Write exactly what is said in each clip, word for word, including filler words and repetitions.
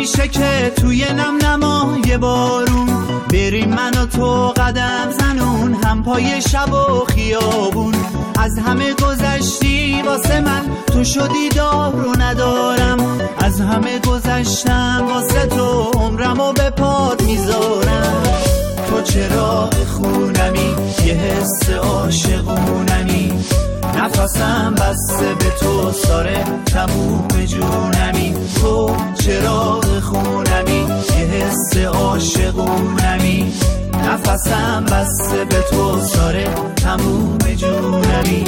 میشه که توی نم نمای بارون بریم من و تو قدم زنون، هم پای شب و خیابون. از همه گذشتی واسه من، تو شدی دار و ندارم. از همه گذشتم واسه تو، عمرمو به پات میذارم. تو چرا خونمی، یه حس عاشقونمی، نفسم بسته به تو ساره تموم جونمی. تو چرا خونمی، یه حس عاشقونمی، نفسم بسته به تو ساره تموم جونمی.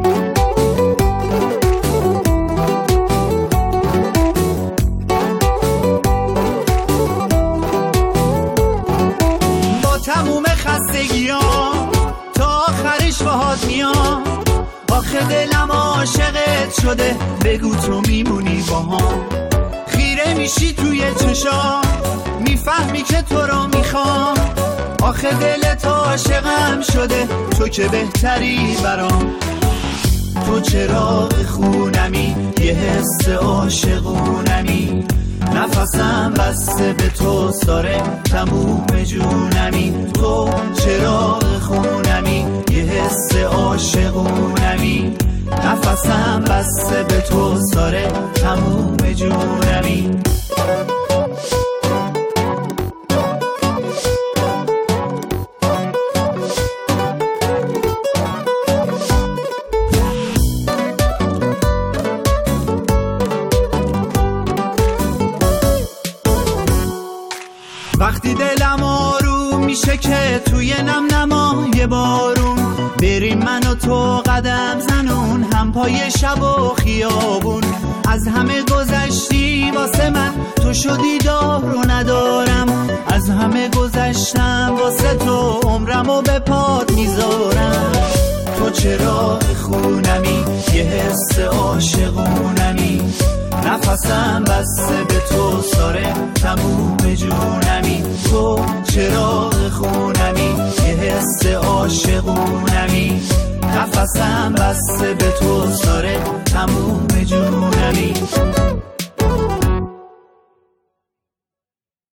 با تموم خستگیام تا آخرش باهات میام، آخه دلم عاشقت شده، بگو تو میمونی با هم. خیره میشی توی چشام، میفهمی که تو رو میخوام. آخه دلت عاشقم شده، تو که بهتری برام. تو چراغ خونمی، یه حس عاشقونمی، نفسم بسته به تو ساره تموم جونمی. تو چراغ خونمی، یه حس عاشقونمی، نفسم بسته به تو ساره تموم جونمی. وقتی دلم آروم میشه که توی نم نمای بارون بریم من و تو قدم زنون، هم پای شب و خیابون. از همه گذشتی واسه من، تو شدی دار و ندارم. از همه گذشتم واسه تو، عمرمو به پات میذارم. تو چرا خونمی، یه حس عاشقونمی، نفسم بسته به تو ساره